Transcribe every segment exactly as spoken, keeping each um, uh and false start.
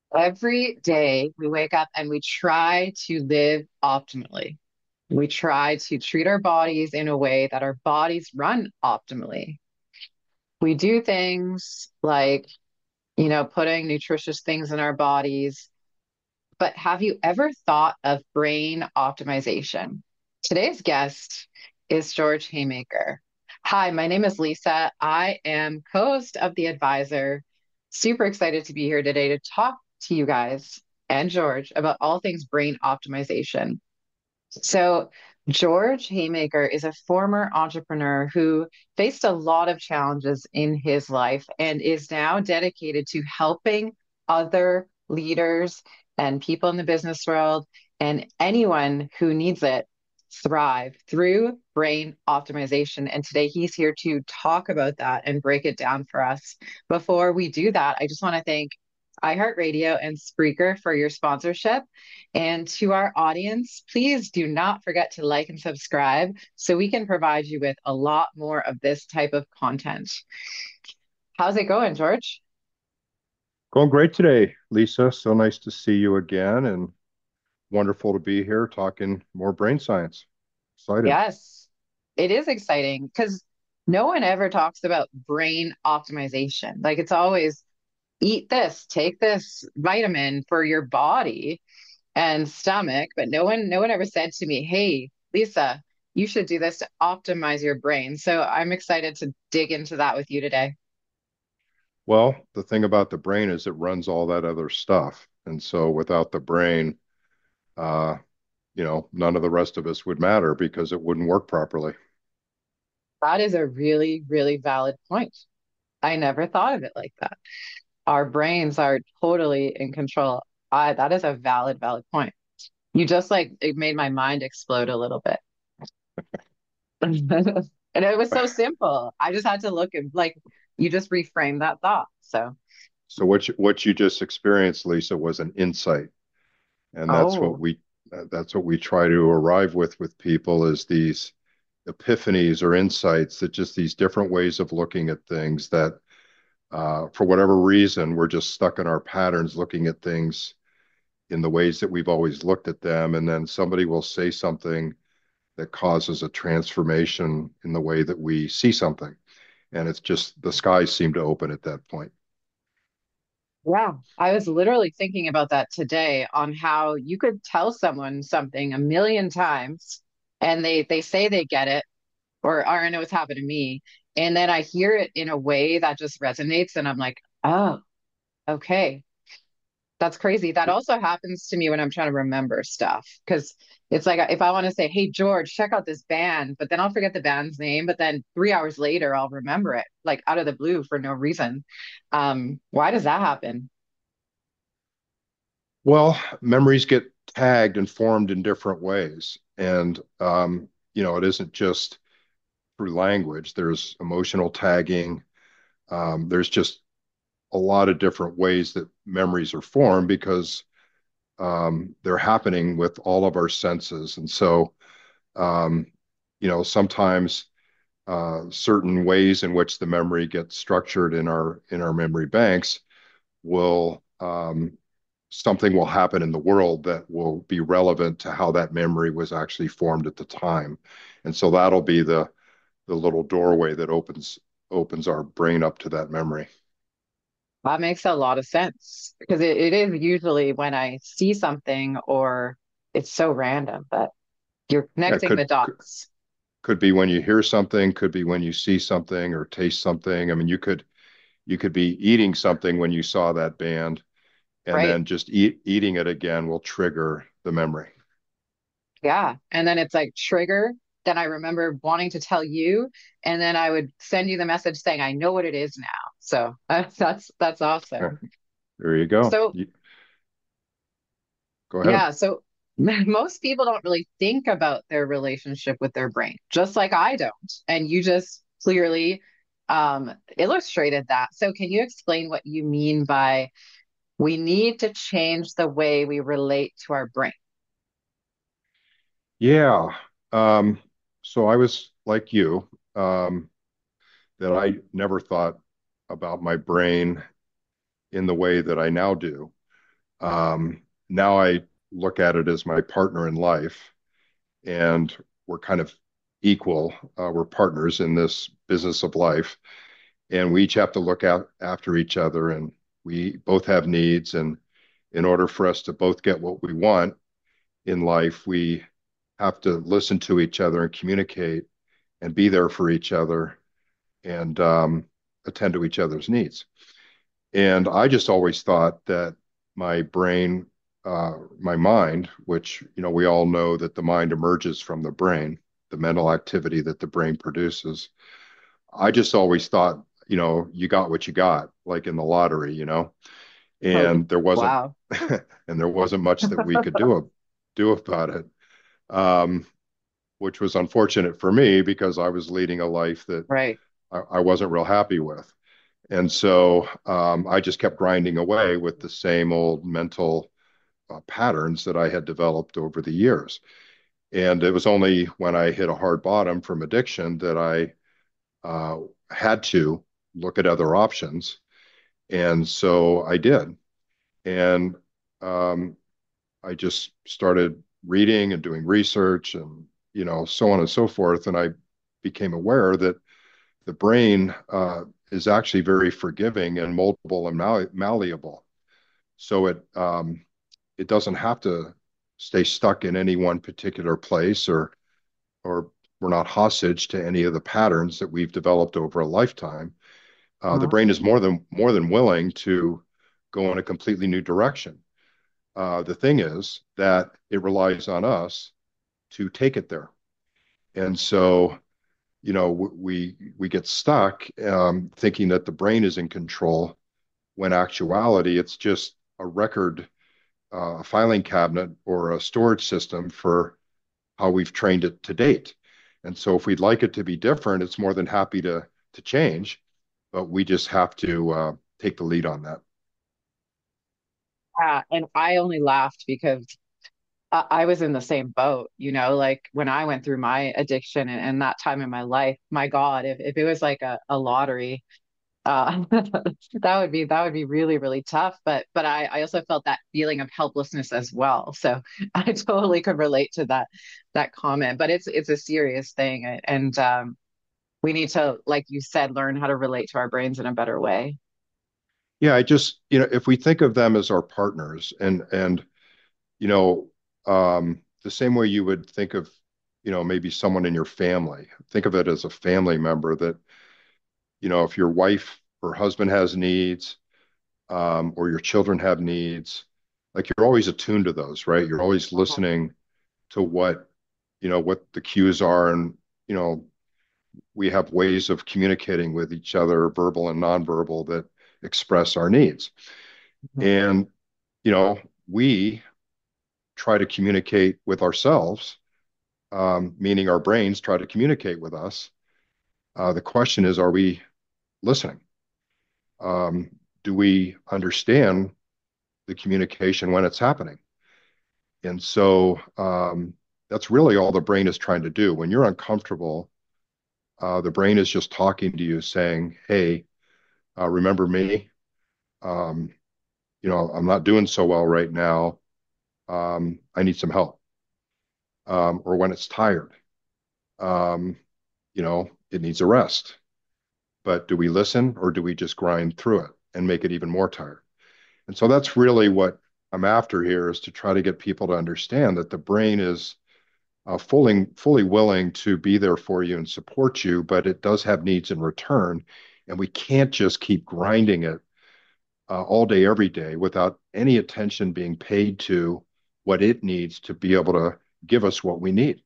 Every day we wake up and we try to live optimally. We try to treat our bodies in a way that our bodies run optimally. We do things like, you know, putting nutritious things in our bodies. But have you ever thought of brain optimization? Today's guest is George Haymaker. Hi, my name is Lisa. I am co-host of The Advisor. Super excited to be here today to talk to you guys and George about all things brain optimization. So, George Haymaker is a former entrepreneur who faced a lot of challenges in his life and is now dedicated to helping other leaders and people in the business world and anyone who needs it thrive through brain optimization. And today he's here to talk about that and break it down for us. Before we do that, I just want to thank iHeartRadio and Spreaker for your sponsorship. And to our audience, please do not forget to like and subscribe so we can provide you with a lot more of this type of content. How's it going, George? Going great today, Lisa. So nice to see you again and wonderful to be here talking more brain science. Excited. Yes, it is exciting because no one ever talks about brain optimization. Like it's always eat this, take this vitamin for your body and stomach, but no one no one ever said to me, "Hey, Lisa, you should do this to optimize your brain." So I'm excited to dig into that with you today. Well, the thing about the brain is it runs all that other stuff. And so without the brain, uh, you know, none of the rest of us would matter because it wouldn't work properly. That is a really, really valid point. I never thought of it like that. Our brains are totally in control. I, that is a valid, valid point. You just like it made my mind explode a little bit. And it was so simple. I just had to look and like you just reframed that thought. So, So what you, what you just experienced, Lisa, was an insight. And that's what oh, we uh, that's what we try to arrive with with people is these epiphanies or insights that just these different ways of looking at things that uh, for whatever reason, we're just stuck in our patterns looking at things in the ways that we've always looked at them. And then somebody will say something that causes a transformation in the way that we see something. And it's just the skies seem to open at that point. yeah. I was literally thinking about that today on how you could tell someone something a million times and they they say they get it or, or I know it's happened to me. And then I hear it in a way that just resonates and I'm like, oh, okay. That's crazy. That also happens to me when I'm trying to remember stuff because it's like if I want to say, "Hey George, check out this band," but then I'll forget the band's name, but then three hours later I'll remember it like out of the blue for no reason. Um, why does that happen? Well, memories get tagged and formed in different ways. And, um, you know, it isn't just through language, there's emotional tagging. Um, there's just a lot of different ways that memories are formed because um, they're happening with all of our senses. And so, um, you know, sometimes uh, certain ways in which the memory gets structured in our in our memory banks will um, something will happen in the world that will be relevant to how that memory was actually formed at the time. And so that'll be the the little doorway that opens opens our brain up to that memory. That makes a lot of sense because it, it is usually when I see something or it's so random, but you're Yeah, it connecting the could dots. could be when you hear something, could be when you see something or taste something. I mean, you could you could be eating something when you saw that band, and Right. then just eat eating it again will trigger the memory. Yeah. And then it's like trigger. Then I remember wanting to tell you, and then I would send you the message saying, I know what it is now. So that's that's that's Yeah, awesome. there you go. So You, go ahead. yeah, so most people don't really think about their relationship with their brain, just like I don't. And you just clearly um illustrated that. So can you explain what you mean by we need to change the way we relate to our brain? Yeah. Um, so I was like you, um, that I never thought about my brain in the way that I now do. Um, Now I look at it as my partner in life, and we're kind of equal. Uh, we're partners in this business of life, and we each have to look out after each other, and we both have needs. And in order for us to both get what we want in life, we have to listen to each other and communicate and be there for each other and um, attend to each other's needs. And I just always thought that my brain, uh, my mind, which, you know, we all know that the mind emerges from the brain, the mental activity that the brain produces. I just always thought, you know, you got what you got, like in the lottery, you know, Oh, and there wasn't, wow. and there wasn't much that we could do do about it. Um, which was unfortunate for me because I was leading a life that Right. I, I wasn't real happy with. And so um, I just kept grinding away with the same old mental uh, patterns that I had developed over the years. And it was only when I hit a hard bottom from addiction that I uh, had to look at other options. And so I did. And um, I just started reading and doing research and, you know, so on and so forth. And I became aware that the brain uh, is actually very forgiving and moldable and malle- malleable. So it um, it doesn't have to stay stuck in any one particular place, or or we're not hostage to any of the patterns that we've developed over a lifetime. Uh, the Mhm. brain is more than more than willing to go in a completely new direction. Uh, the thing is that it relies on us to take it there. And so, you know, we we get stuck um, thinking that the brain is in control when actuality it's just a record, uh, a filing cabinet or a storage system for how we've trained it to date. And so if we'd like it to be different, it's more than happy to to change, but we just have to uh, take the lead on that. Yeah, and I only laughed because I, I was in the same boat, you know, like when I went through my addiction and, and that time in my life, my God, if, if it was like a, a lottery, uh, that would be that would be really, really tough. But but I, I also felt that feeling of helplessness as well. So I totally could relate to that that comment. But it's it's a serious thing. And um, we need to, like you said, learn how to relate to our brains in a better way. Yeah, I just, you know, if we think of them as our partners and and you know, um, the same way you would think of, you know, maybe someone in your family, think of it as a family member that, you know, if your wife or husband has needs, um, or your children have needs, like you're always attuned to those, right? You're always Mhm. listening to what, you know, what the cues are. And, you know, we have ways of communicating with each other, verbal and nonverbal, that express our needs. Mhm. And, you know, we try to communicate with ourselves, um, meaning our brains try to communicate with us. Uh, the question is, are we listening? Um, do we understand the communication when it's happening? And so um, that's really all the brain is trying to do. When you're uncomfortable, uh, the brain is just talking to you, saying, "Hey, uh, remember me? Um, you know, I'm not doing so well right now. Um, I need some help." Um, or when it's tired, um, you know, it needs a rest. But do we listen or do we just grind through it and make it even more tired? And so that's really what I'm after here, is to try to get people to understand that the brain is uh, fully fully willing to be there for you and support you, but it does have needs in return, and we can't just keep grinding it uh, all day, every day, without any attention being paid to what it needs to be able to give us what we need.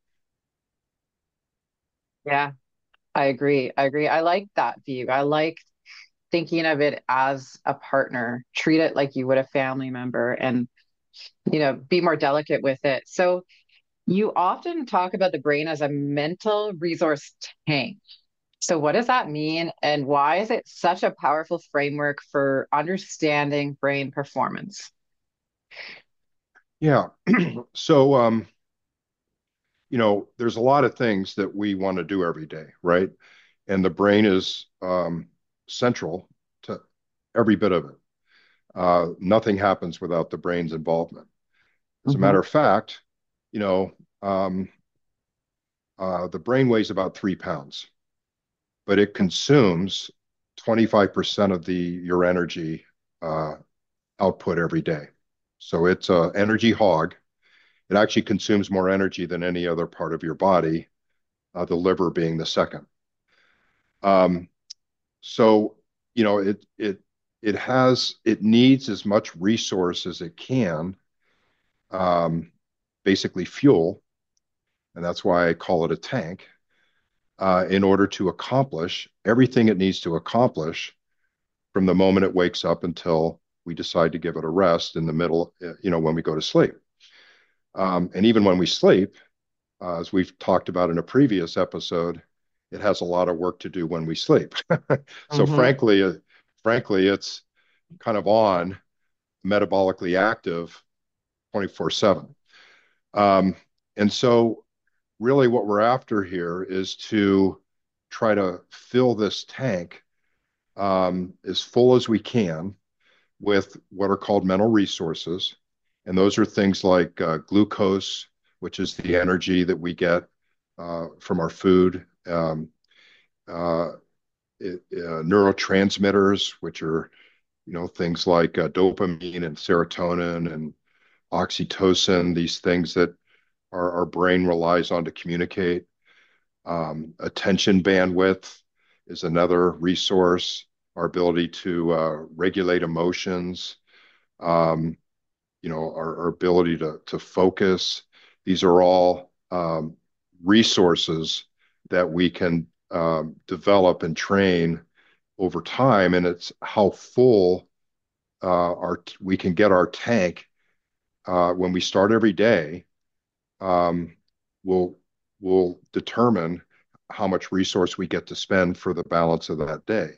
Yeah, I agree. I agree. I like that view. I like thinking of it as a partner. Treat it like you would a family member and, you know, be more delicate with it. So you often talk about the brain as a mental resource tank. So what does that mean? And why is it such a powerful framework for understanding brain performance? Yeah. So, um, you know, there's a lot of things that we want to do every day, right? And the brain is um, central to every bit of it. Uh, nothing happens without the brain's involvement. As a Hmm. matter of fact, you know, um, uh, the brain weighs about three pounds, but it consumes twenty-five percent of the your energy uh, output every day. So it's a energy hog. It actually consumes more energy than any other part of your body, uh, the liver being the second. Um, so you know it it it has it needs as much resource as it can, um, basically fuel, and that's why I call it a tank, uh, in order to accomplish everything it needs to accomplish from the moment it wakes up until we decide to give it a rest in the middle, uh, you know, when we go to sleep. Um, and even when we sleep, uh, as we've talked about in a previous episode, it has a lot of work to do when we sleep. So Hmm. frankly, uh, frankly, it's kind of on, metabolically active twenty-four seven. Um, and so really what we're after here is to try to fill this tank, um, as full as we can with what are called mental resources. And those are things like uh, glucose, which is the energy that we get uh, from our food, um, uh, it, uh, neurotransmitters, which are, you know, things like uh, dopamine and serotonin and oxytocin, these things that our, our brain relies on to communicate. Um, attention bandwidth is another resource, our ability to uh, regulate emotions, um, you know, our, our ability to, to focus. These are all um, resources that we can um, develop and train over time. And it's how full uh, our we can get our tank uh, when we start every day, um, will will determine how much resource we get to spend for the balance of that day.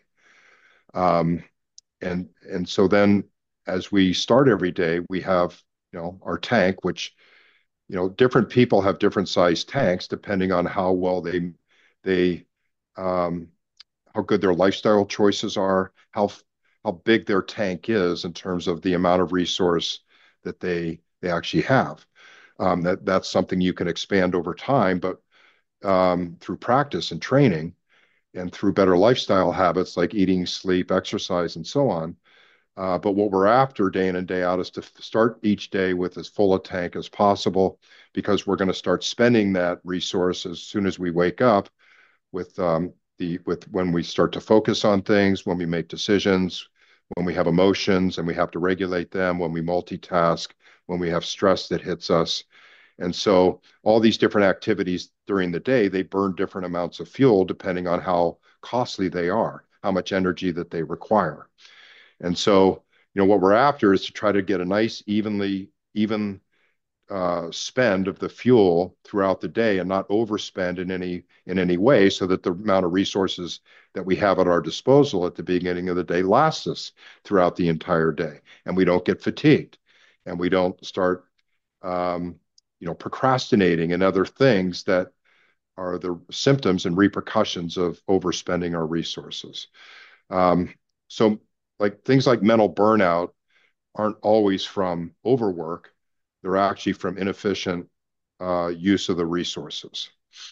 Um, and and so then as we start every day, we have, you know, our tank, which, you know, different people have different size tanks depending on how well they they um, how good their lifestyle choices are, how how big their tank is in terms of the amount of resource that they they actually have. Um, that that's something you can expand over time, but um, through practice and training and through better lifestyle habits like eating, sleep, exercise, and so on. Uh, but what we're after day in and day out is to start each day with as full a tank as possible, because we're going to start spending that resource as soon as we wake up with um, the with when we start to focus on things, when we make decisions, when we have emotions and we have to regulate them, when we multitask, when we have stress that hits us. And so all these different activities during the day, they burn different amounts of fuel depending on how costly they are, how much energy that they require. And so, you know, what we're after is to try to get a nice, evenly, even uh, spend of the fuel throughout the day and not overspend in any in any way, so that the amount of resources that we have at our disposal at the beginning of the day lasts us throughout the entire day, and we don't get fatigued, and we don't start, um, you know, procrastinating and other things that are the symptoms and repercussions of overspending our resources. Um, so, like things like mental burnout aren't always from overwork. They're actually from inefficient uh, use of the resources.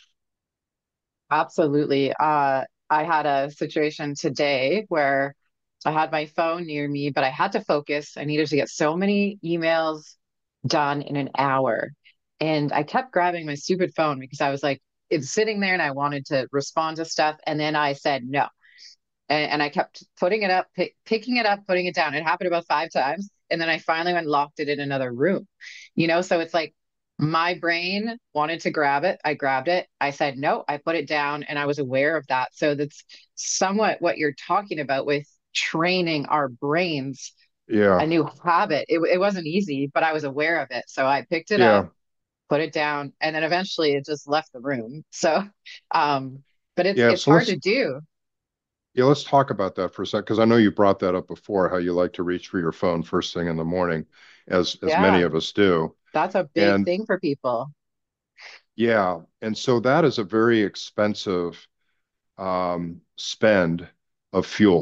Absolutely. Uh, I had a situation today where I had my phone near me, but I had to focus. I needed to get so many emails done in an hour. And I kept grabbing my stupid phone because I was like, it's sitting there and I wanted to respond to stuff. And then I said no. And, and I kept putting it up, pick, picking it up, putting it down. It happened about five times. And then I finally went and locked it in another room. You know, so it's like my brain wanted to grab it. I grabbed it. I said no, I put it down and I was aware of that. So that's somewhat what you're talking about with training our brains a Yeah, new habit. It, it wasn't easy, but I was aware of it. So I picked it up, yeah, put it down, and then eventually it just left the room. So, um, but it's yeah. it's So hard let's to do. yeah let's talk about that for a sec, because I know you brought that up before, how you like to reach for your phone first thing in the morning, as as many Yeah. of us do. That's a big And thing for people. yeah, and so that is a very expensive um, spend of fuel.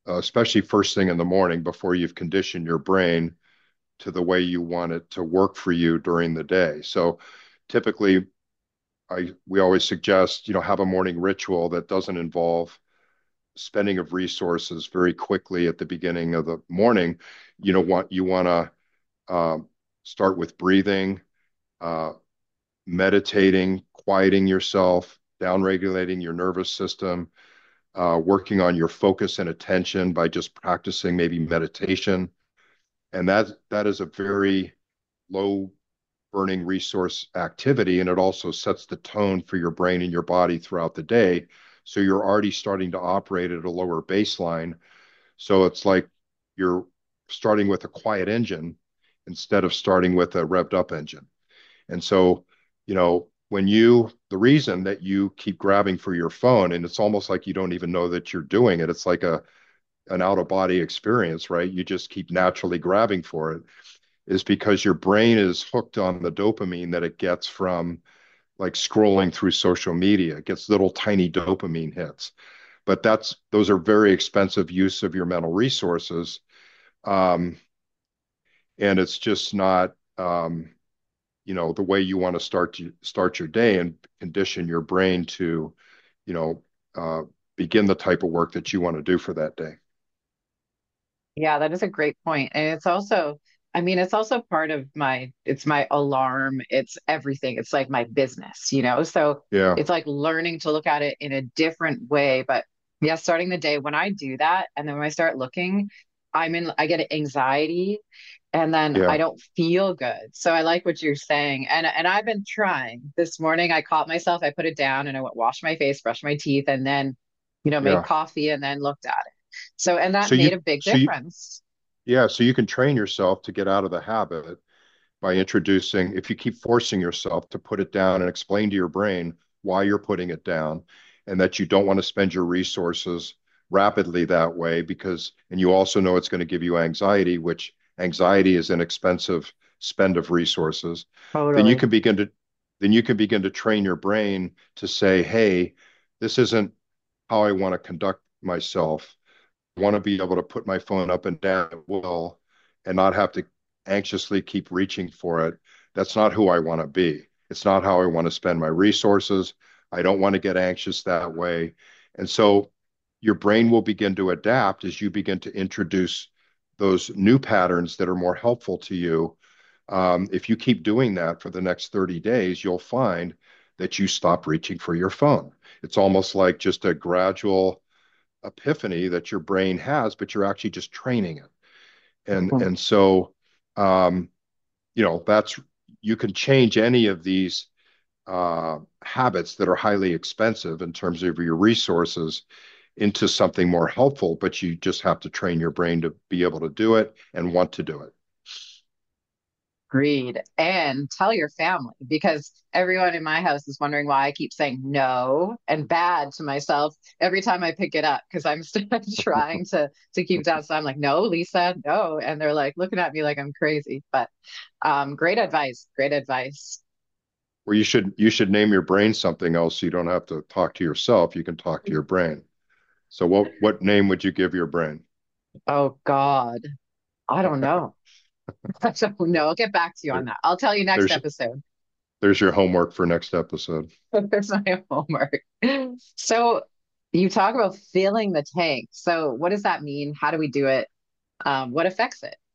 uh, especially first thing in the morning before you've conditioned your brain to the way you want it to work for you during the day. So typically, I we always suggest, you know, have a morning ritual that doesn't involve spending of resources very quickly at the beginning of the morning. You know, want you want to um, start with breathing, uh, meditating, quieting yourself, downregulating your nervous system, uh, working on your focus and attention by just practicing maybe meditation. And that that is a very low burning resource activity, and it also sets the tone for your brain and your body throughout the day. So you're already starting to operate at a lower baseline. So it's like you're starting with a quiet engine instead of starting with a revved up engine. And so, you know, when you, the reason that you keep grabbing for your phone, and it's almost like you don't even know that you're doing it, it's like a, an out of body experience, right? You just keep naturally grabbing for it, is because your brain is hooked on the dopamine that it gets from like scrolling through social media. It gets little tiny dopamine hits. But that's those are very expensive use of your mental resources. Um, and it's just not um, you know, the way you want to start to start your day and condition your brain to, you know, uh, begin the type of work that you want to do for that day. Yeah, that is a great point. And it's also, I mean, it's also part of my, it's my alarm, it's everything. It's like my business, you know? So Yeah, it's like learning to look at it in a different way. But yeah, starting the day when I do that, and then when I start looking, I'm in, I get anxiety and then yeah, I don't feel good. So I like what you're saying. And and I've been trying. This morning I caught myself, I put it down and I went wash my face, brush my teeth, and then, you know, made yeah. coffee and then looked at it. So, and that So made you, a big so you, difference. yeah, so you can train yourself to get out of the habit by introducing, if you keep forcing yourself to put it down and explain to your brain why you're putting it down and that you don't want to spend your resources rapidly that way because, and you also know it's going to give you anxiety, which anxiety is an expensive spend of resources, then you Totally. can begin to, then you can begin to train your brain to say, hey, this isn't how I want to conduct myself. Want to be able to put my phone up and down at will and not have to anxiously keep reaching for it. That's not who I want to be. It's not how I want to spend my resources. I don't want to get anxious that way. And so your brain will begin to adapt as you begin to introduce those new patterns that are more helpful to you. Um, if you keep doing that for the next thirty days, you'll find that you stop reaching for your phone. It's almost like just a gradual epiphany that your brain has, but you're actually just training it. And Mhm. and so um, you know, that's you can change any of these uh, habits that are highly expensive in terms of your resources into something more helpful, but you just have to train your brain to be able to do it and want to do it. Agreed. And tell your family because everyone in my house is wondering why I keep saying no and bad to myself every time I pick it up because I'm still trying to to keep it down. So I'm like, no, Lisa, no. And they're like looking at me like I'm crazy. But um, great advice. Great advice. Where you should you should name your brain something else so you don't have to talk to yourself. You can talk to your brain. So what what name would you give your brain? Oh God. I don't know. I don't know. I'll get back to you on There, that. I'll tell you next there's episode. there's your homework for next episode. There's my homework. So you talk about filling the tank. So what does that mean? How do we do it? Um, what affects it?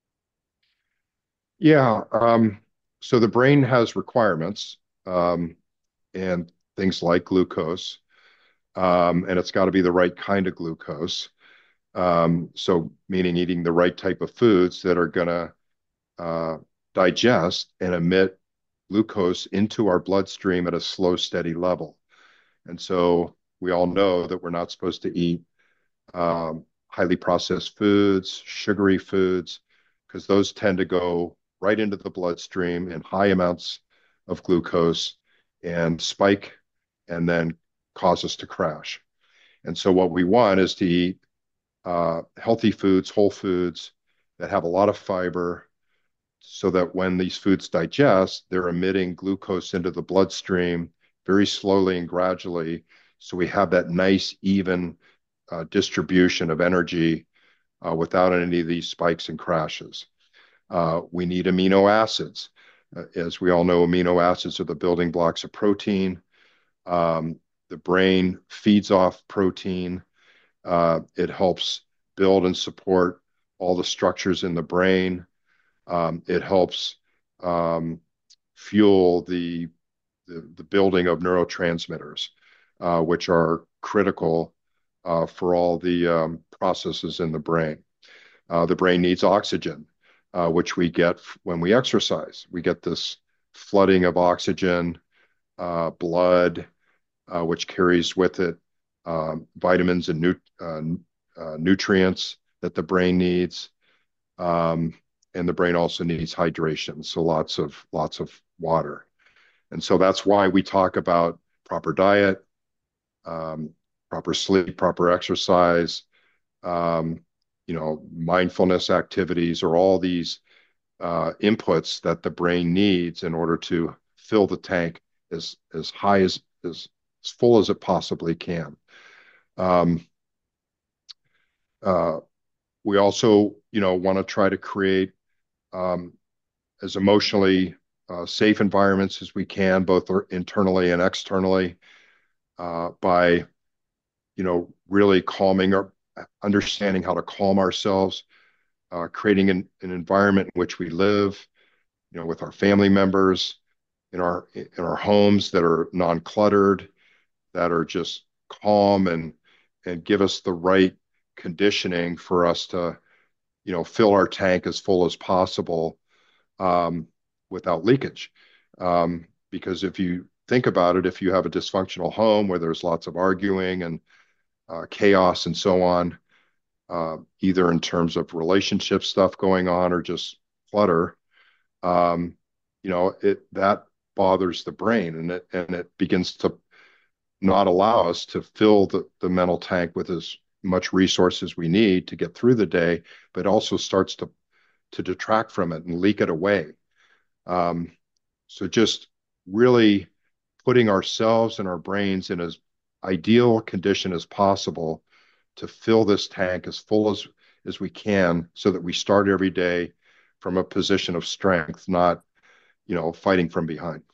Yeah. Um, so the brain has requirements um, and things like glucose, um, and it's got to be the right kind of glucose. Um, so meaning eating the right type of foods that are going to uh, digest and emit glucose into our bloodstream at a slow, steady level. And so we all know that we're not supposed to eat um, highly processed foods, sugary foods, because those tend to go right into the bloodstream in high amounts of glucose and spike and then cause us to crash. And so what we want is to eat uh, healthy foods, whole foods that have a lot of fiber so that when these foods digest, they're emitting glucose into the bloodstream very slowly and gradually. So we have that nice, even uh, distribution of energy uh, without any of these spikes and crashes. Uh, we need amino acids. Uh, as we all know, amino acids are the building blocks of protein. Um, the brain feeds off protein. Uh, it helps build and support all the structures in the brain. Um, it helps um, fuel the, the, the building of neurotransmitters, uh, which are critical uh, for all the um, processes in the brain. Uh, the brain needs oxygen, uh, which we get when we exercise. We get this flooding of oxygen, uh, blood, uh, which carries with it um, vitamins and nu uh, uh, nutrients that the brain needs. Um, and the brain also needs hydration, so lots of lots of water. And so that's why we talk about proper diet, um, proper sleep, proper exercise, um, you know, mindfulness activities, or all these uh, inputs that the brain needs in order to fill the tank as as high as as, as full as it possibly can. Um, uh, we also, you know, want to try to create um, as emotionally uh, safe environments as we can, both internally and externally, uh, by, you know, really calming or understanding how to calm ourselves, uh, creating an, an environment in which we live, you know, with our family members, in our in our homes that are non-cluttered, that are just calm and and give us the right conditioning for us to, you know, fill our tank as full as possible um, without leakage. Um, because if you think about it, if you have a dysfunctional home where there's lots of arguing and uh, chaos and so on, uh, either in terms of relationship stuff going on or just clutter, um, you know, it that bothers the brain, and it and it begins to not allow us to fill the, the mental tank with as much resources we need to get through the day, but also starts to to detract from it and leak it away. Um, so just really putting ourselves and our brains in as ideal condition as possible to fill this tank as full as as we can, so that we start every day from a position of strength, not, you know, fighting from behind.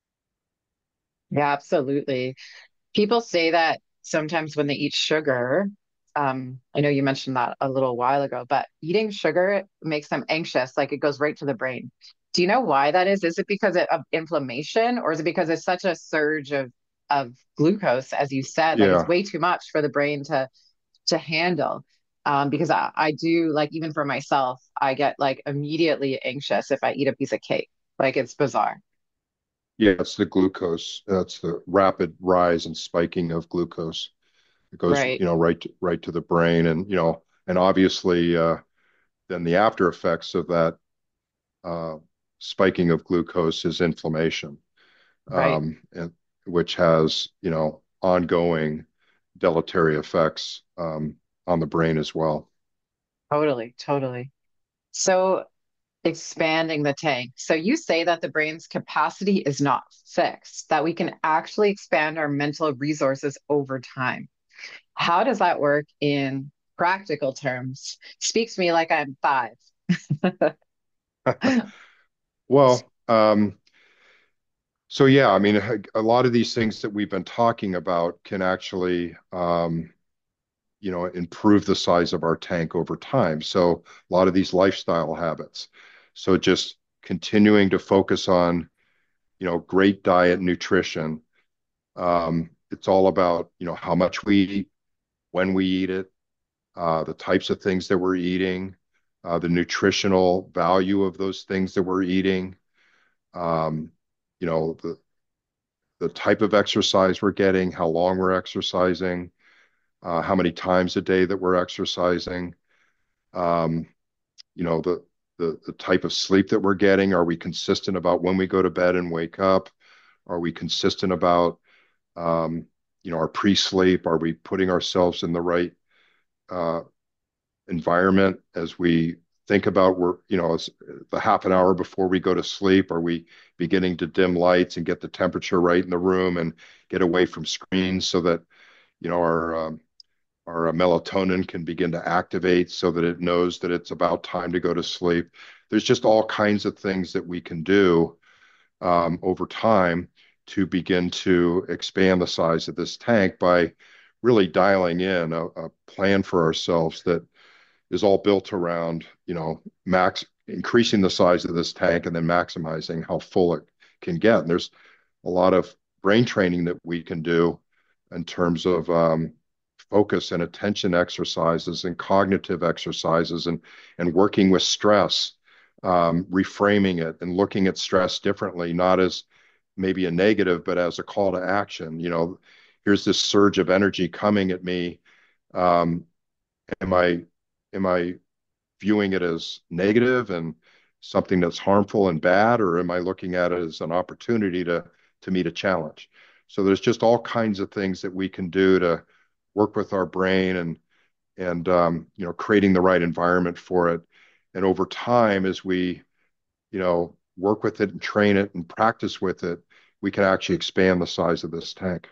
Yeah, absolutely. People say that sometimes when they eat sugar, um, I know you mentioned that a little while ago, but eating sugar makes them anxious, like it goes right to the brain. Do you know why that is? Is it because of inflammation, or is it because it's such a surge of of glucose, as you said, like it's Yeah, way too much for the brain to to handle? Um, because I, I do like even for myself, I get like immediately anxious if I eat a piece of cake. Like it's bizarre. yeah, it's the glucose. That's the rapid rise and spiking of glucose. It goes, Right, you know, right to, right to the brain, and you know, and obviously, uh, then the after effects of that uh, spiking of glucose is inflammation, right. um, and which has, you know, ongoing deleterious effects um, on the brain as well. Totally, totally. So expanding the tank. So you say that the brain's capacity is not fixed, that we can actually expand our mental resources over time. How does that work in practical terms? Speak to me like I'm five. Well, um, so yeah, I mean, a, a lot of these things that we've been talking about can actually, um, you know, improve the size of our tank over time. So a lot of these lifestyle habits. So just continuing to focus on, you know, great diet, nutrition. Um, it's all about, you know, how much we eat, when we eat it, uh, the types of things that we're eating, uh, the nutritional value of those things that we're eating, um, you know, the the type of exercise we're getting, how long we're exercising, uh, how many times a day that we're exercising, um, you know, the, the the type of sleep that we're getting. Are we consistent about when we go to bed and wake up? Are we consistent about, um, you know, our pre-sleep? Are we putting ourselves in the right uh, environment as we think about, we're, you know, the half an hour before we go to sleep? Are we beginning to dim lights and get the temperature right in the room and get away from screens so that, you know, our um, our uh, melatonin can begin to activate so that it knows that it's about time to go to sleep. There's just all kinds of things that we can do um, over time to begin to expand the size of this tank by really dialing in a, a plan for ourselves that is all built around, you know, max increasing the size of this tank and then maximizing how full it can get. And there's a lot of brain training that we can do in terms of um, focus and attention exercises and cognitive exercises and and working with stress, um, reframing it and looking at stress differently, not as maybe a negative, but as a call to action. You know, here's this surge of energy coming at me. Um, am I am I viewing it as negative and something that's harmful and bad, or am I looking at it as an opportunity to to meet a challenge? So there's just all kinds of things that we can do to work with our brain and and um, you know creating the right environment for it. And over time, as we you know work with it and train it and practice with it, we can actually expand the size of this tank.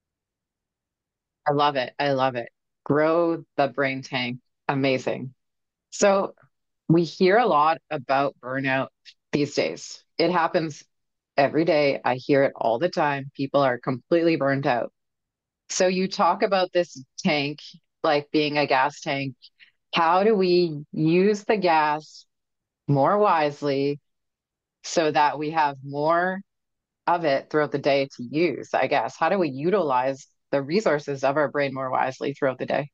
I love it. I love it. Grow the brain tank. Amazing. So we hear a lot about burnout these days. It happens every day. I hear it all the time. People are completely burnt out. So you talk about this tank like being a gas tank. How do we use the gas more wisely so that we have more of it throughout the day to use, I guess? How do we utilize the resources of our brain more wisely throughout the day?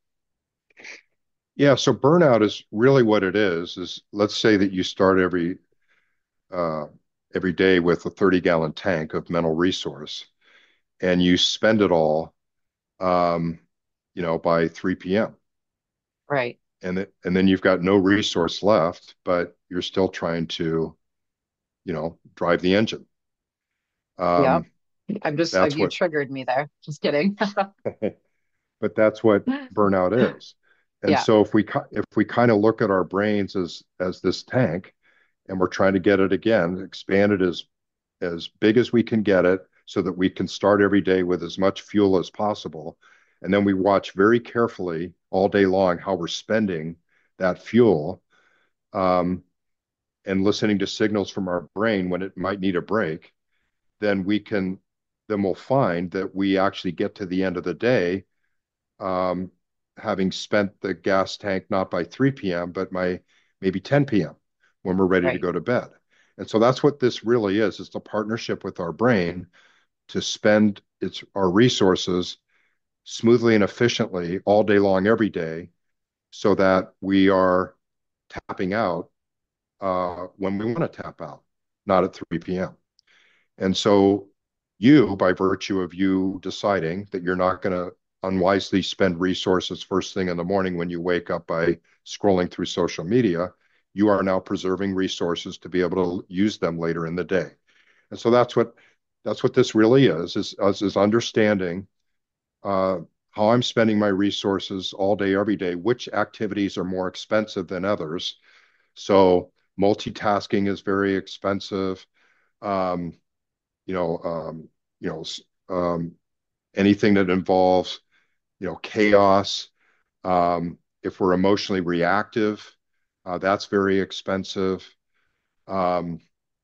Yeah, so burnout is really what it is. Is let's say that you start every uh, every day with a thirty gallon tank of mental resource, and you spend it all, um, you know, by three p m. Right. And th and then you've got no resource left, but you're still trying to, you know, drive the engine. Yep. Um, I'm just, uh, that's you what, triggered me there. Just kidding. but that's what burnout is. And Yeah. so if we if we kind of look at our brains as as this tank, and we're trying to get it again, expand it as as big as we can get it so that we can start every day with as much fuel as possible. And then we watch very carefully all day long how we're spending that fuel, um, and listening to signals from our brain when it might need a break. Then we can, then we'll find that we actually get to the end of the day, um, having spent the gas tank not by three p m, but by maybe ten p m when we're ready to Right. go to bed. And so that's what this really is. It's a partnership with our brain to spend its our resources smoothly and efficiently all day long, every day, so that we are tapping out uh, when we want to tap out, not at three p m. And so you, by virtue of you deciding that you're not going to unwisely spend resources first thing in the morning when you wake up by scrolling through social media, you are now preserving resources to be able to use them later in the day. And so that's what that's what this really is, is, is understanding uh, how I'm spending my resources all day, every day, which activities are more expensive than others. So multitasking is very expensive. Um, you know, um, you know, um, anything that involves, you know, chaos. Um, if we're emotionally reactive, uh, that's very expensive. Um,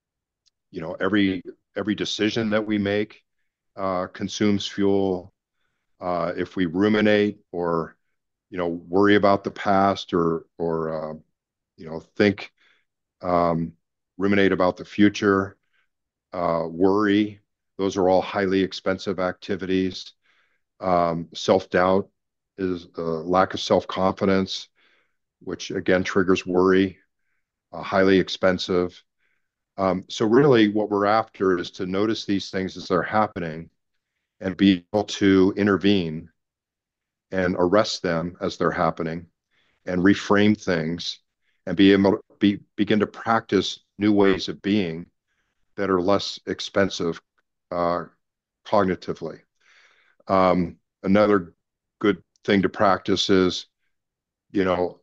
you know, every every decision that we make uh, consumes fuel. Uh, if we ruminate or, you know, worry about the past or or uh, you know, think, um, ruminate about the future, uh, worry, those are all highly expensive activities. Um, self-doubt is a lack of self-confidence, which again triggers worry, uh, highly expensive. Um, so really what we're after is to notice these things as they're happening and be able to intervene and arrest them as they're happening and reframe things and be able to be, begin to practice new ways of being that are less expensive uh, cognitively. Um, another good thing to practice is, you know,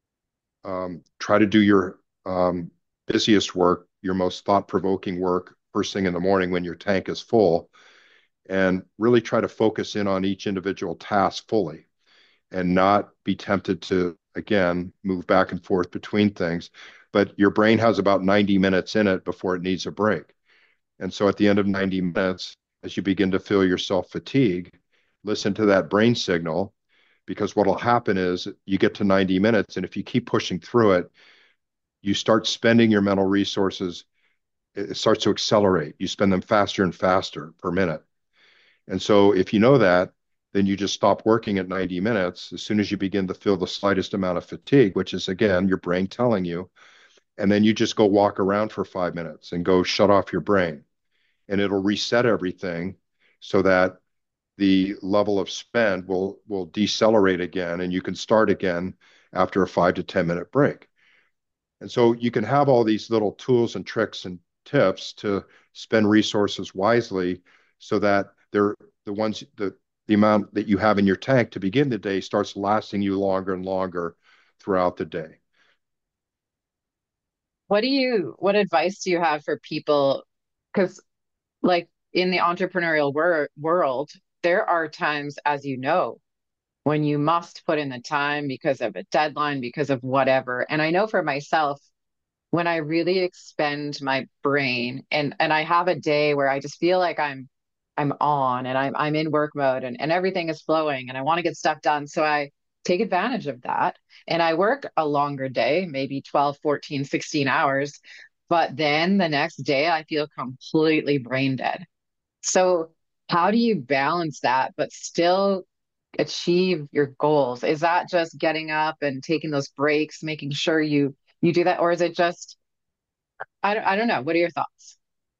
um, try to do your um, busiest work, your most thought-provoking work first thing in the morning when your tank is full, and really try to focus in on each individual task fully and not be tempted to, again, move back and forth between things. But your brain has about ninety minutes in it before it needs a break. And so at the end of ninety minutes, as you begin to feel yourself fatigue, listen to that brain signal, because what will happen is you get to ninety minutes, and if you keep pushing through it, you start spending your mental resources. It starts to accelerate. You spend them faster and faster per minute. And so if you know that, then you just stop working at ninety minutes as soon as you begin to feel the slightest amount of fatigue, which is, again, your brain telling you. And then you just go walk around for five minutes and go shut off your brain. And it'll reset everything so that the level of spend will will decelerate again, and you can start again after a five to ten minute break. And so you can have all these little tools and tricks and tips to spend resources wisely so that they're the ones that the amount that you have in your tank to begin the day starts lasting you longer and longer throughout the day. What do you, what advice do you have for people? Because, like, in the entrepreneurial wor world, there are times, as you know, when you must put in the time because of a deadline, because of whatever. And I know for myself, when I really expend my brain and and I have a day where I just feel like I'm I'm on and I'm I'm in work mode and, and everything is flowing and I want to get stuff done. So I take advantage of that and I work a longer day, maybe twelve, fourteen, sixteen hours. But then the next day I feel completely brain dead. So how do you balance that but still achieve your goals? Is that just getting up and taking those breaks, making sure you you do that, or is it just I don't, I don't know. What are your thoughts?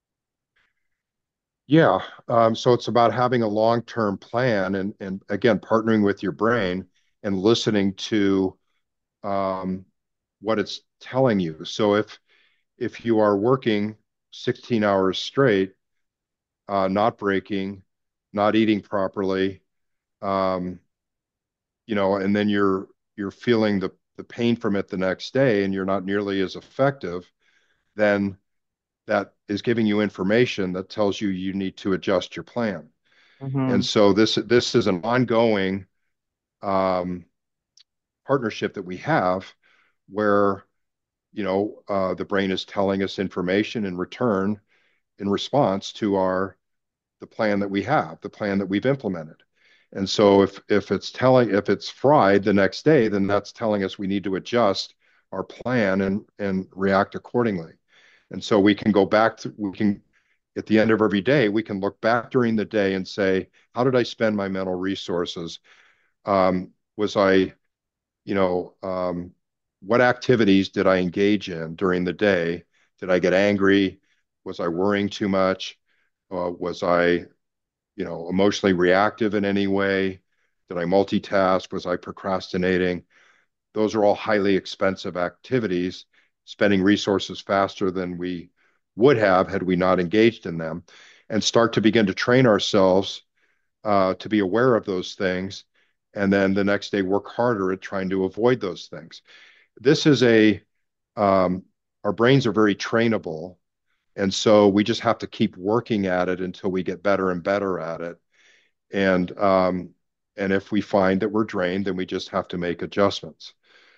Yeah. Um, so it's about having a long-term plan and and again partnering with your brain and listening to um, what it's telling you. So if if you are working sixteen hours straight, uh, not breaking, not eating properly, um, you know, and then you're you're feeling the the pain from it the next day, and you're not nearly as effective, then that is giving you information that tells you you need to adjust your plan. And Hmm. so this this is an ongoing um, partnership that we have where you know uh, the brain is telling us information in return in response to our the plan that we have, the plan that we've implemented. And so if if it's telling if it's fried the next day, then that's telling us we need to adjust our plan and and react accordingly. And so we can go back to we can at the end of every day, we can look back during the day and say, how did I spend my mental resources? Um, was I, you know, um, what activities did I engage in during the day? Did I get angry? Was I worrying too much? Uh, was I you know, emotionally reactive in any way? Did I multitask? Was I procrastinating? Those are all highly expensive activities, spending resources faster than we would have had we not engaged in them, and start to begin to train ourselves uh, to be aware of those things. And then the next day, work harder at trying to avoid those things. This is a, um, our brains are very trainable. And so we just have to keep working at it until we get better and better at it. And um, and if we find that we're drained, then we just have to make adjustments.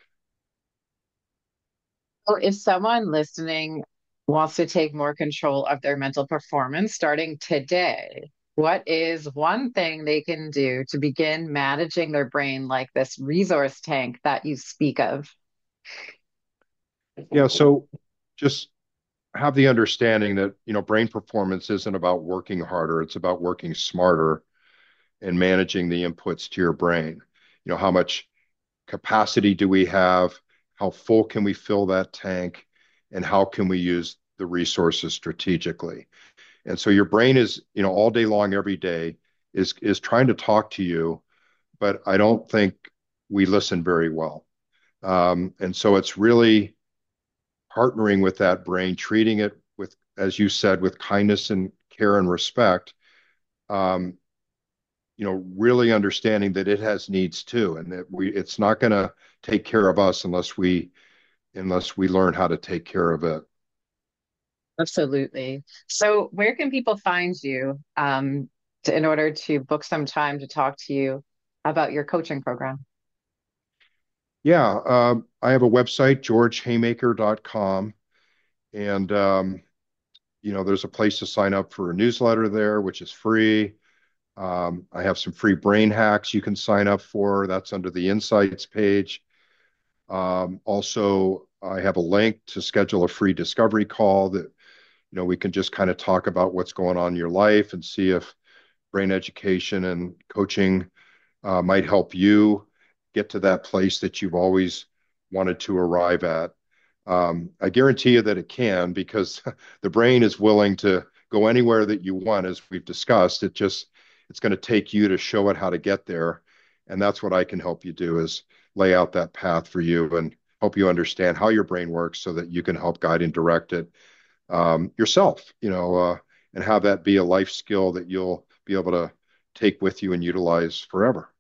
So if someone listening wants to take more control of their mental performance starting today, what is one thing they can do to begin managing their brain like this resource tank that you speak of? Yeah, so just have the understanding that, you know, brain performance isn't about working harder, it's about working smarter and managing the inputs to your brain. You know, how much capacity do we have? How full can we fill that tank? And how can we use the resources strategically? And so your brain is, you know, all day long, every day is is trying to talk to you, but I don't think we listen very well. Um, and so it's really partnering with that brain, treating it with, as you said, with kindness and care and respect. Um, you know, really understanding that it has needs too, and that we it's not going to take care of us unless we unless we learn how to take care of it. Absolutely. So where can people find you um, to, in order to book some time to talk to you about your coaching program? Yeah, um, I have a website, george haymaker dot com, and um, you know, there's a place to sign up for a newsletter there, which is free. Um, I have some free brain hacks you can sign up for. That's under the Insights page. Um, also, I have a link to schedule a free discovery call that, you know, we can just kind of talk about what's going on in your life and see if brain education and coaching uh, might help you get to that place that you've always wanted to arrive at. Um, I guarantee you that it can because the brain is willing to go anywhere that you want, as we've discussed. It just it's going to take you to show it how to get there, and that's what I can help you do is lay out that path for you and help you understand how your brain works so that you can help guide and direct it um, yourself, you know, uh, and have that be a life skill that you'll be able to take with you and utilize forever.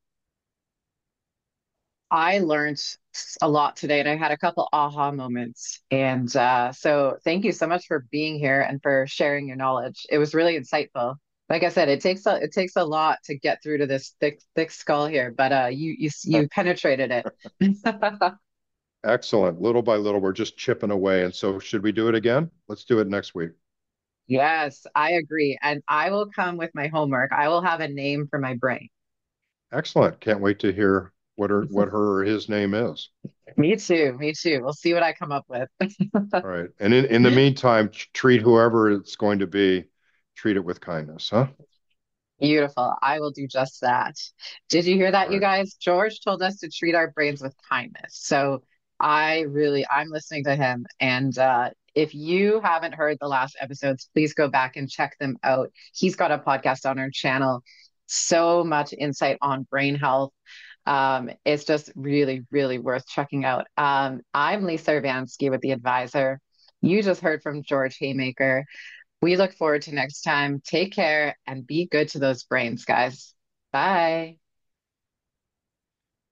I learned a lot today and I had a couple aha moments. And uh, so thank you so much for being here and for sharing your knowledge. It was really insightful. Like I said, it takes a it takes a lot to get through to this thick thick skull here, but uh, you you you penetrated it. Excellent. Little by little, we're just chipping away. And so, should we do it again? Let's do it next week. Yes, I agree. And I will come with my homework. I will have a name for my brain. Excellent. Can't wait to hear what her what her or his name is. Me too. Me too. We'll see what I come up with. All right. And in, in the meantime, treat whoever it's going to be, treat it with kindness, huh? Beautiful. I will do just that. Did you hear All that, you right. guys? George told us to treat our brains with kindness. So I really, I'm listening to him. And uh, if you haven't heard the last episodes, please go back and check them out. He's got a podcast on our channel. So much insight on brain health. Um, it's just really, really worth checking out. Um, I'm Lisa Urbanski with The Advisor. You just heard from George Haymaker. We look forward to next time. Take care and be good to those brains, guys. Bye.